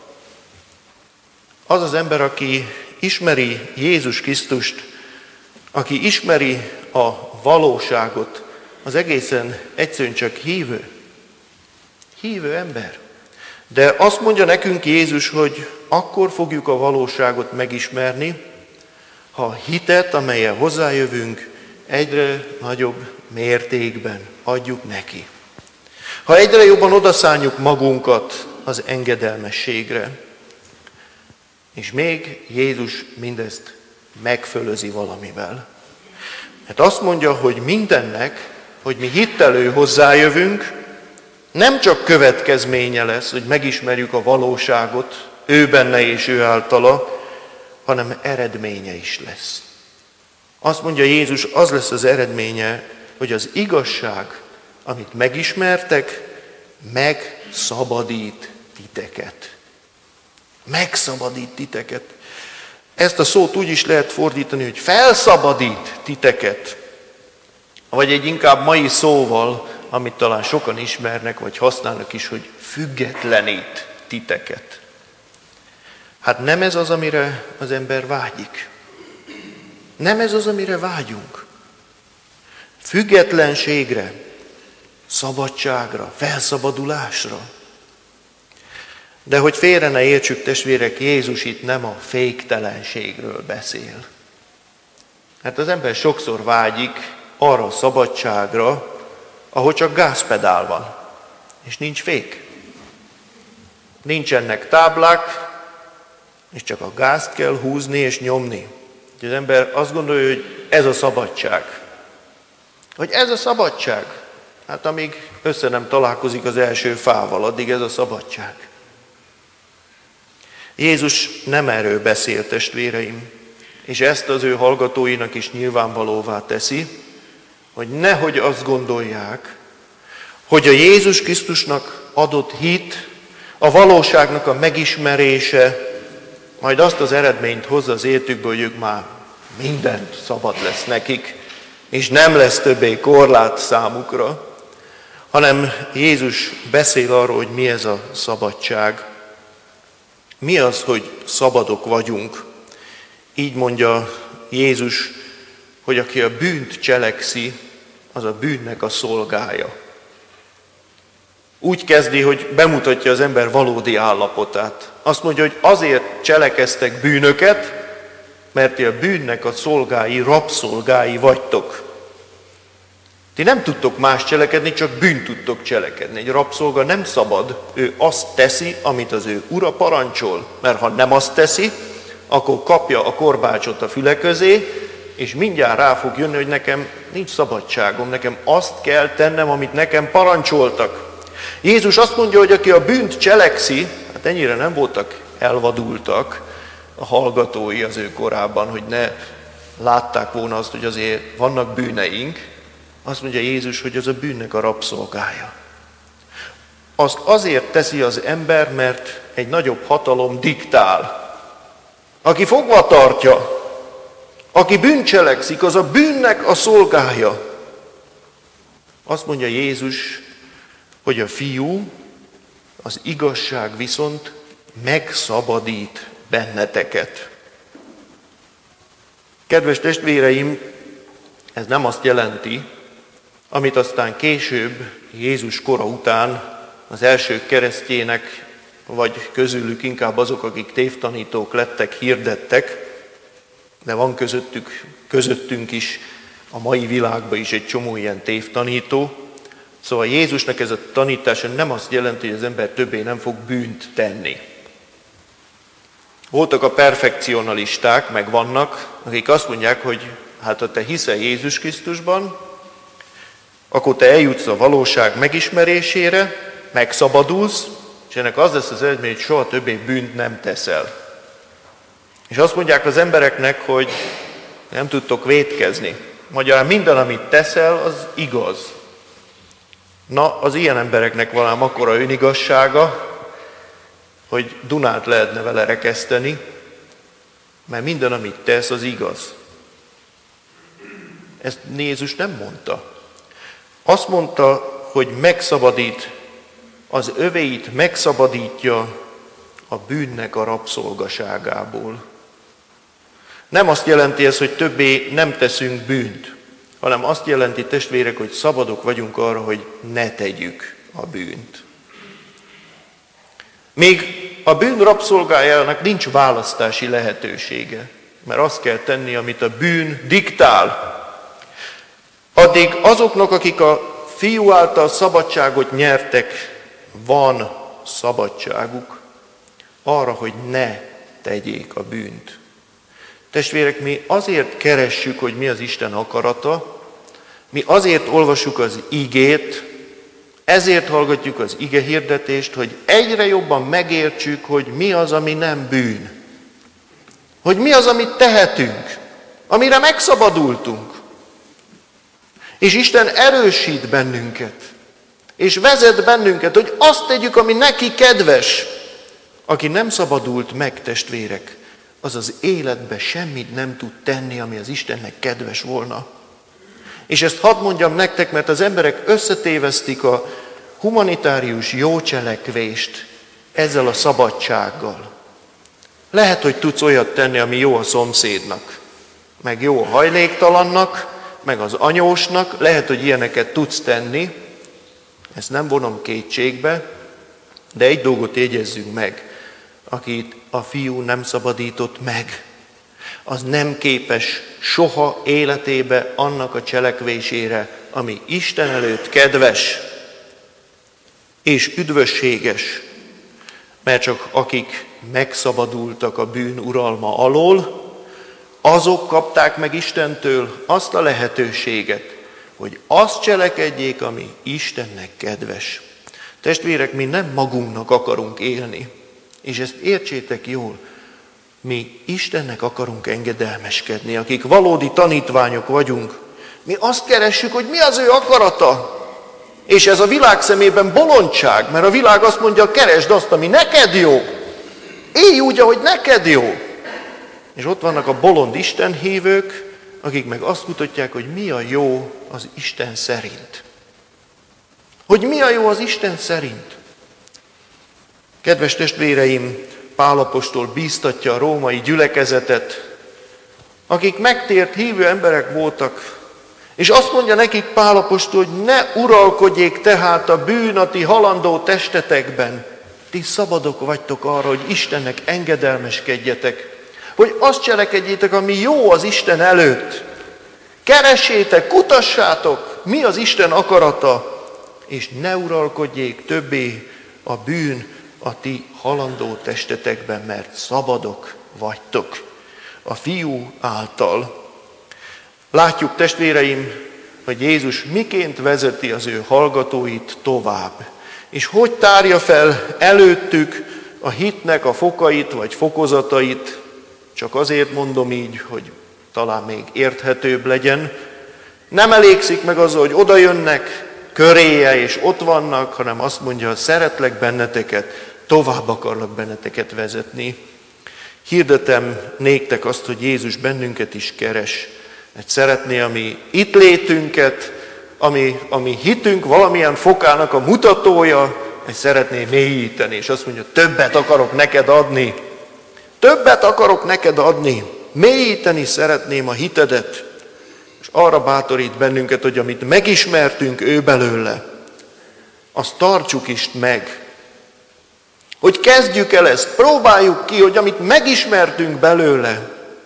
A: Az az ember, aki ismeri Jézus Krisztust, aki ismeri a valóságot, az egészen egyszerűen csak hívő. Hívő ember. De azt mondja nekünk Jézus, hogy akkor fogjuk a valóságot megismerni, ha a hitet, amellyel hozzájövünk, egyre nagyobb mértékben adjuk neki. Ha egyre jobban odaszánjuk magunkat az engedelmességre. És még Jézus mindezt megfölözi valamivel. Hát azt mondja, hogy mindennek, hogy mi hittel hozzájövünk, nem csak következménye lesz, hogy megismerjük a valóságot, ő benne és ő általa, hanem eredménye is lesz. Azt mondja Jézus, az lesz az eredménye, hogy az igazság, amit megismertek, megszabadít titeket. Megszabadít titeket. Ezt a szót úgy is lehet fordítani, hogy felszabadít titeket. Vagy egy inkább mai szóval, amit talán sokan ismernek, vagy használnak is, hogy függetlenít titeket. Hát nem ez az, amire az ember vágyik. Nem ez az, amire vágyunk. Függetlenségre, szabadságra, felszabadulásra. De hogy félre ne értsük, testvérek, Jézus itt nem a féktelenségről beszél. Hát az ember sokszor vágyik arra a szabadságra, ahol csak gázpedál van, és nincs fék. Nincsenek táblák, és csak a gázt kell húzni és nyomni. Az ember azt gondolja, hogy ez a szabadság. Hogy ez a szabadság. Hát amíg össze nem találkozik az első fával, addig ez a szabadság. Jézus nem erről beszél, testvéreim, és ezt az ő hallgatóinak is nyilvánvalóvá teszi, hogy nehogy azt gondolják, hogy a Jézus Krisztusnak adott hit, a valóságnak a megismerése, majd azt az eredményt hozza az életükből, hogy ők már minden szabad lesz nekik, és nem lesz többé korlát számukra, hanem Jézus beszél arról, hogy mi ez a szabadság. Mi az, hogy szabadok vagyunk? Így mondja Jézus, hogy aki a bűnt cselekszi, az a bűnnek a szolgája. Úgy kezdi, hogy bemutatja az ember valódi állapotát. Azt mondja, hogy azért cselekeztek bűnöket, mert ti a bűnnek a szolgái, rabszolgái vagytok. Ti nem tudtok más cselekedni, csak bűnt tudtok cselekedni. Egy rabszolga nem szabad, ő azt teszi, amit az ő ura parancsol. Mert ha nem azt teszi, akkor kapja a korbácsot a füle közé, és mindjárt rá fog jönni, hogy nekem nincs szabadságom, nekem azt kell tennem, amit nekem parancsoltak. Jézus azt mondja, hogy aki a bűnt cselekszi, hát ennyire nem voltak elvadultak a hallgatói az ő korában, hogy ne látták volna azt, hogy azért vannak bűneink. Azt mondja Jézus, hogy az a bűnnek a rabszolgája. Azt azért teszi az ember, mert egy nagyobb hatalom diktál. Aki fogva tartja, aki bűnt cselekszik, az a bűnnek a szolgája. Azt mondja Jézus, hogy a fiú, az igazság viszont megszabadít benneteket. Kedves testvéreim, ez nem azt jelenti, amit aztán később, Jézus kora után az első keresztjének, vagy közülük inkább azok, akik tévtanítók lettek, hirdettek, de van közöttünk is, a mai világban is egy csomó ilyen tévtanító. Szóval Jézusnak ez a tanítása nem azt jelenti, hogy az ember többé nem fog bűnt tenni. Voltak a perfekcionalisták, meg vannak, akik azt mondják, hogy hát ha te hiszel Jézus Krisztusban, akkor te eljutsz a valóság megismerésére, megszabadulsz, és ennek az lesz az eredmény, hogy soha többé bűnt nem teszel. És azt mondják az embereknek, hogy nem tudtok vétkezni. Magyarán minden, amit teszel, az igaz. Na, az ilyen embereknek van ám akkora önigazsága, hogy Dunát lehetne vele rekeszteni, mert minden, amit tesz, az igaz. Ezt Jézus nem mondta. Azt mondta, hogy megszabadít, az övéit megszabadítja a bűnnek a rabszolgaságából. Nem azt jelenti ez, hogy többé nem teszünk bűnt, hanem azt jelenti, testvérek, hogy szabadok vagyunk arra, hogy ne tegyük a bűnt. Még a bűn rabszolgájának nincs választási lehetősége, mert azt kell tenni, amit a bűn diktál. Addig azoknak, akik a Fiú által szabadságot nyertek, van szabadságuk arra, hogy ne tegyék a bűnt. Testvérek, mi azért keressük, hogy mi az Isten akarata, mi azért olvassuk az igét, ezért hallgatjuk az igehirdetést, hogy egyre jobban megértsük, hogy mi az, ami nem bűn. Hogy mi az, amit tehetünk, amire megszabadultunk. És Isten erősít bennünket, és vezet bennünket, hogy azt tegyük, ami neki kedves. Aki nem szabadult meg, testvérek, az az életbe semmit nem tud tenni, ami az Istennek kedves volna. És ezt hadd mondjam nektek, mert az emberek összetévesztik a humanitárius jócselekvést ezzel a szabadsággal. Lehet, hogy tudsz olyat tenni, ami jó a szomszédnak, meg jó a hajléktalannak, meg az anyósnak, lehet, hogy ilyeneket tudsz tenni, ezt nem vonom kétségbe, de egy dolgot jegyezzünk meg, akit a Fiú nem szabadított meg, az nem képes soha életébe annak a cselekvésére, ami Isten előtt kedves és üdvösséges, mert csak akik megszabadultak a bűn uralma alól, azok kapták meg Istentől azt a lehetőséget, hogy azt cselekedjék, ami Istennek kedves. Testvérek, mi nem magunknak akarunk élni, és ezt értsétek jól, mi Istennek akarunk engedelmeskedni, akik valódi tanítványok vagyunk. Mi azt keressük, hogy mi az ő akarata. És ez a világ szemében bolondság, mert a világ azt mondja, keresd azt, ami neked jó. Élj úgy, ahogy neked jó. És ott vannak a bolond istenhívők, akik meg azt mutatják, hogy mi a jó az Isten szerint. Hogy mi a jó az Isten szerint. Kedves testvéreim, Pál apostol bíztatja a római gyülekezetet, akik megtért hívő emberek voltak, és azt mondja nekik Pál apostol, hogy ne uralkodjék tehát a bűn a ti halandó testetekben. Ti szabadok vagytok arra, hogy Istennek engedelmeskedjetek, hogy azt cselekedjétek, ami jó az Isten előtt. Keressétek, kutassátok, mi az Isten akarata, és ne uralkodjék többé a bűn a ti halandó testetekben, mert szabadok vagytok a Fiú által. Látjuk, testvéreim, hogy Jézus miként vezeti az ő hallgatóit tovább, és hogy tárja fel előttük a hitnek a fokait vagy fokozatait, csak azért mondom így, hogy talán még érthetőbb legyen. Nem elégszik meg azzal, hogy oda jönnek köréje, és ott vannak, hanem azt mondja, szeretlek benneteket, tovább akarlak benneteket vezetni. Hirdetem néktek azt, hogy Jézus bennünket is keres, mert szeretné a mi itt létünket, ami hitünk valamilyen fokának a mutatója, ezt szeretné mélyíteni, és azt mondja, többet akarok neked adni. Többet akarok neked adni. Mélyíteni szeretném a hitedet, és arra bátorít bennünket, hogy amit megismertünk ő belőle, azt tartsuk is meg. Hogy kezdjük el ezt, próbáljuk ki, hogy amit megismertünk belőle,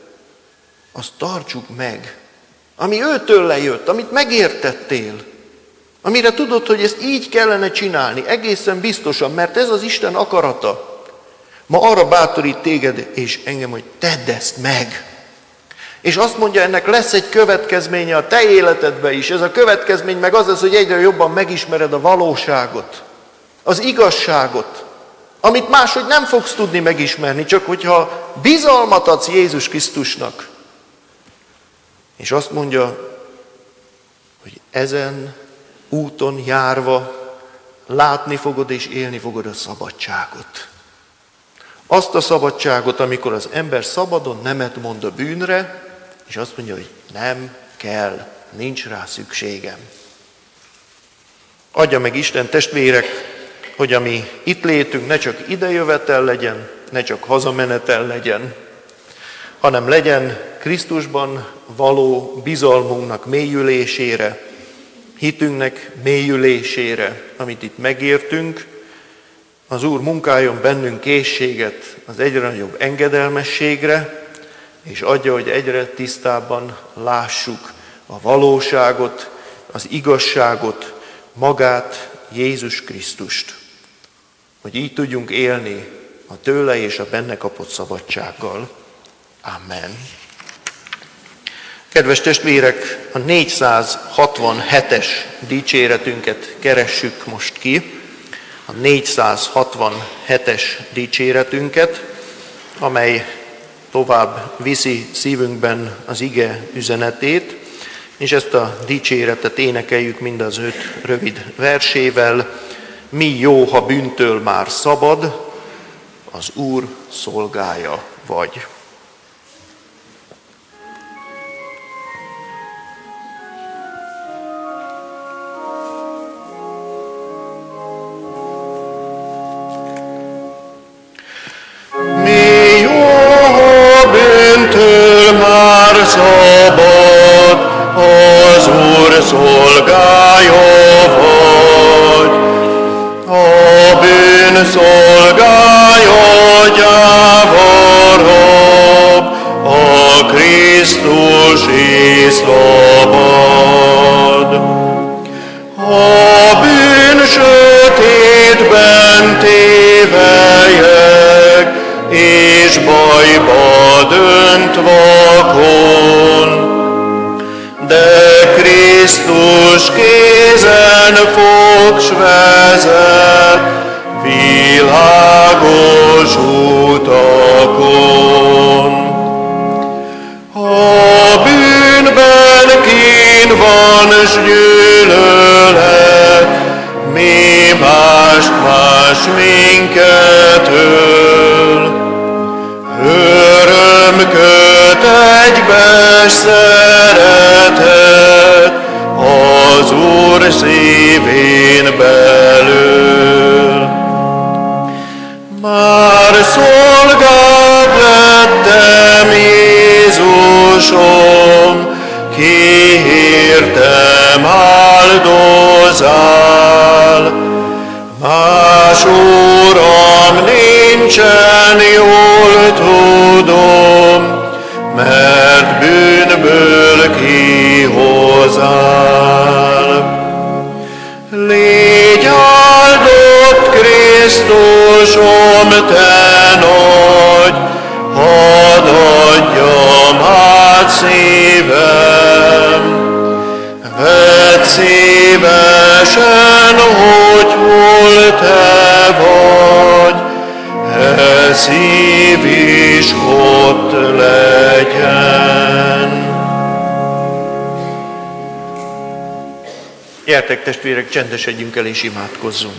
A: azt tartsuk meg. Ami őtől lejött, amit megértettél, amire tudod, hogy ezt így kellene csinálni, egészen biztosan, mert ez az Isten akarata. Ma arra bátorít téged és engem, hogy tedd ezt meg. És azt mondja, ennek lesz egy következménye a te életedben is. Ez a következmény meg az lesz, hogy egyre jobban megismered a valóságot, az igazságot, amit máshogy nem fogsz tudni megismerni, csak hogyha bizalmat adsz Jézus Krisztusnak. És azt mondja, hogy ezen úton járva látni fogod és élni fogod a szabadságot. Azt a szabadságot, amikor az ember szabadon nemet mond a bűnre, és azt mondja, hogy nem kell, nincs rá szükségem. Adja meg Isten, testvérek, hogy a mi itt létünk ne csak idejövetel legyen, ne csak hazamenetel legyen, hanem legyen Krisztusban való bizalmunknak mélyülésére, hitünknek mélyülésére, amit itt megértünk, Az Úr munkáljon bennünk készséget az egyre nagyobb engedelmességre, és adja, hogy egyre tisztábban lássuk a valóságot, az igazságot, magát, Jézus Krisztust. Hogy így tudjunk élni a tőle és a benne kapott szabadsággal. Amen. Kedves testvérek, a 467-es dicséretünket keressük most ki. A 467-es dicséretünket, amely tovább viszi szívünkben az ige üzenetét, és ezt a dicséretet énekeljük mind az 5 rövid versével. Mi jó, ha bűntől már szabad, az Úr szolgája vagy.
B: Szabad, az Úr szolgája vagy. A bűn szolgája gyávarabb, a Krisztusi szabad. A bűn sötétben tévelyek, és bajba dönt vakon, de Krisztus kézen fog s vezet világos utakon. A bűnben kín van s gyűlölet, mi más minket öl. Öröm köt egybes szeretet az Úr szívén belül. Már szolgád lettem, Jézusom, ki értem áldozál. Más Uram nincsen, jól tudom, mert bűnből kihozál. Légy áldott, Krisztusom, te nagy, hadd adjam át szívem. Vedd szívesen, hogy hol te vagy, e szív is ott legyen.
A: Gyertek, testvérek, csendesedjünk el és imádkozzunk.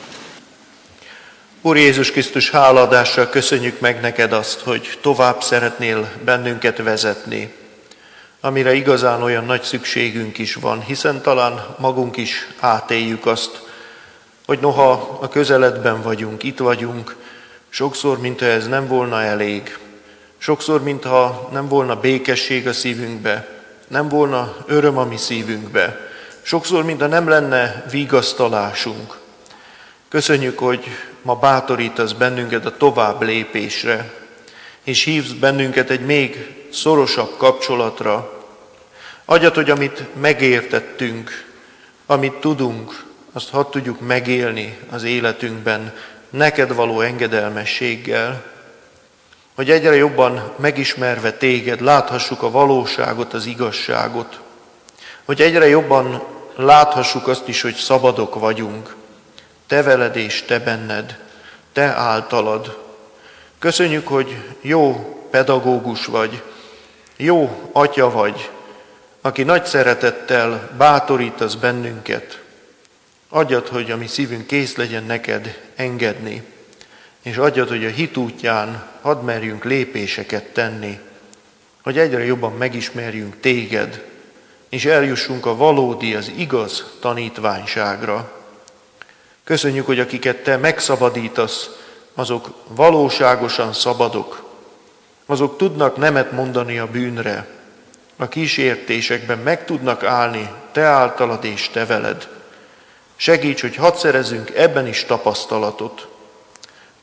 A: Úr Jézus Krisztus, hálaadással köszönjük meg neked azt, hogy tovább szeretnél bennünket vezetni, amire igazán olyan nagy szükségünk is van, hiszen talán magunk is átéljük azt, hogy noha a közeledben vagyunk, itt vagyunk, sokszor, mintha ez nem volna elég, sokszor, mintha nem volna békesség a szívünkbe, nem volna öröm a mi szívünkbe, sokszor, mintha nem lenne vigasztalásunk. Köszönjük, hogy ma bátorítasz bennünket a tovább lépésre, és hívsz bennünket egy még szorosabb kapcsolatra. Adjad, hogy amit megértettünk, amit tudunk, azt hadd tudjuk megélni az életünkben, neked való engedelmességgel, hogy egyre jobban megismerve téged láthassuk a valóságot, az igazságot, hogy egyre jobban láthassuk azt is, hogy szabadok vagyunk, te veled és te benned, te általad. Köszönjük, hogy jó pedagógus vagy, jó atya vagy, aki nagy szeretettel bátorítasz bennünket. Adjad, hogy a mi szívünk kész legyen neked engedni, és adjad, hogy a hit útján hadd merjünk lépéseket tenni, hogy egyre jobban megismerjünk téged, és eljussunk a valódi, az igaz tanítványságra. Köszönjük, hogy akiket te megszabadítasz, azok valóságosan szabadok, azok tudnak nemet mondani a bűnre, a kísértésekben meg tudnak állni te általad és te veled. Segíts, hogy hadd szerezzünk ebben is tapasztalatot,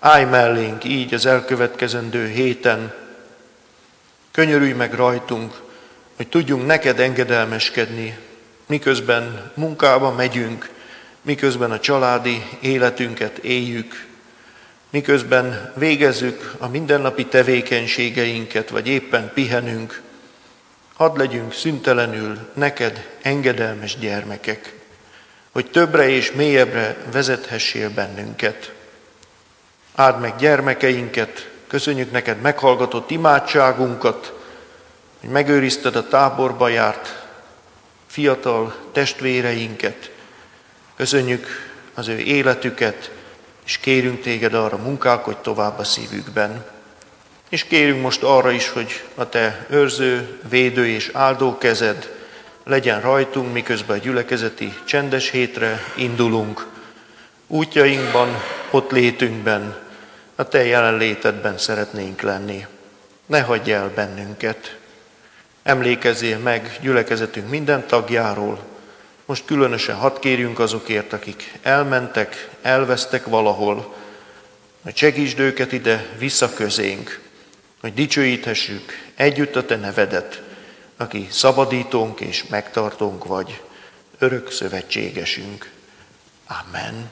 A: Állj mellénk így az elkövetkezendő héten, könyörülj meg rajtunk, hogy tudjunk neked engedelmeskedni, miközben munkába megyünk, miközben a családi életünket éljük, miközben végezzük a mindennapi tevékenységeinket, vagy éppen pihenünk, hadd legyünk szüntelenül neked engedelmes gyermekek, hogy többre és mélyebbre vezethessél bennünket. Áld meg gyermekeinket, köszönjük neked meghallgatott imádságunkat, hogy megőrizted a táborba járt fiatal testvéreinket. Köszönjük az ő életüket, és kérünk téged arra, munkálkodj tovább a szívükben. És kérünk most arra is, hogy a te őrző, védő és áldó kezed legyen rajtunk, miközben a gyülekezeti csendes hétre indulunk. Útjainkban, ott létünkben, a te jelenlétedben szeretnénk lenni. Ne hagyj el bennünket. Emlékezzél meg gyülekezetünk minden tagjáról. Most különösen hadd kérjünk azokért, akik elmentek, elvesztek valahol, hogy segítsd őket ide vissza közénk, hogy dicsőíthessük együtt a te nevedet, aki szabadítónk és megtartónk vagy, örök szövetségesünk. Amen.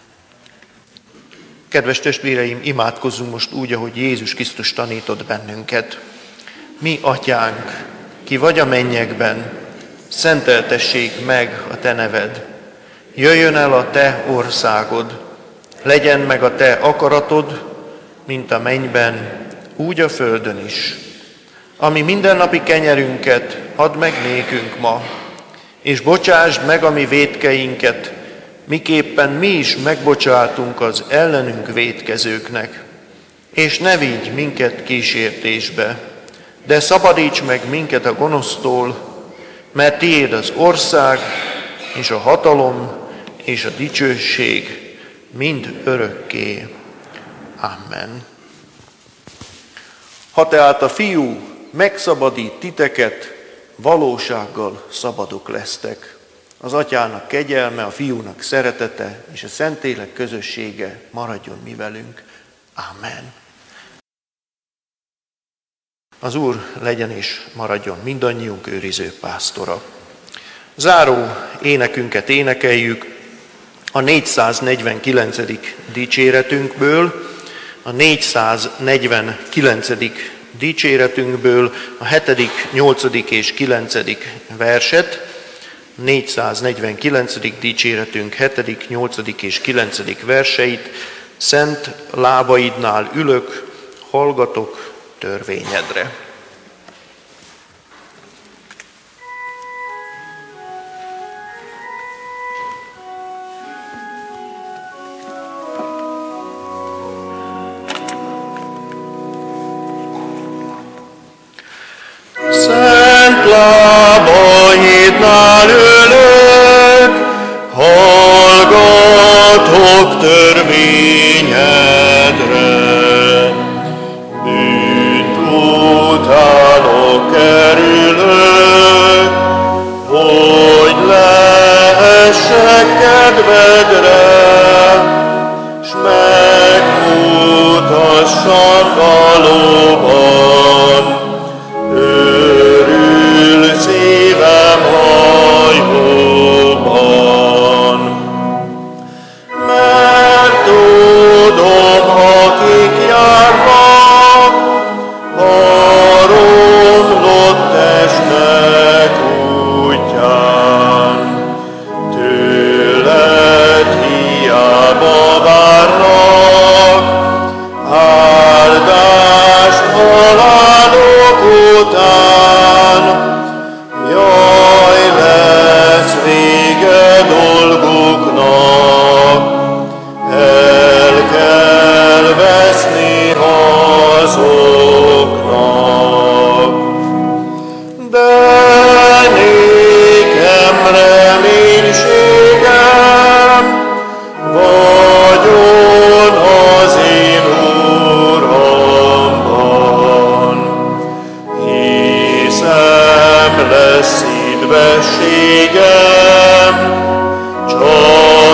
A: Kedves testvéreim, imádkozzunk most úgy, ahogy Jézus Krisztus tanított bennünket. Mi, Atyánk, ki vagy a mennyekben, szenteltessék meg a te neved. Jöjjön el a te országod, legyen meg a te akaratod, mint a mennyben, úgy a földön is. Ami mindennapi kenyerünket add meg nékünk ma, és bocsásd meg a mi vétkeinket, miképpen mi is megbocsátunk az ellenünk vétkezőknek. És ne vigy minket kísértésbe, de szabadíts meg minket a gonosztól, mert tiéd az ország, és a hatalom, és a dicsőség mind örökké. Amen. Ha tehát a Fiú megszabadít titeket, valósággal szabadok lesztek. Az Atyának kegyelme, a Fiúnak szeretete, és a Szentlélek közössége maradjon mi velünk. Amen. Az Úr legyen és maradjon mindannyiunk őriző pásztora. Záró énekünket énekeljük a 449. dicséretünkből, a 449. dicséretünkből a 7., 8. és 9. verset, 449. dicséretünk 7., 8. és 9. verseit. Szent lábaidnál ülök, hallgatok törvényedre.
B: Szent lábaidnál ülök, hallgatok törvényedre. Bűnt utánok kerülök, hogy lehessek kedvedre, s megmutassam valóban, őrül szívem hajtóban. Mert tudom, akik járnak a romlott testnek útján, tőled hiába várnak áldást halálok után. Jaj, lesz vége dolguknak, el kell veszni azoknak. De nékem reménységem, vagyon az én Uramban. Hiszem lesz szívességem, csak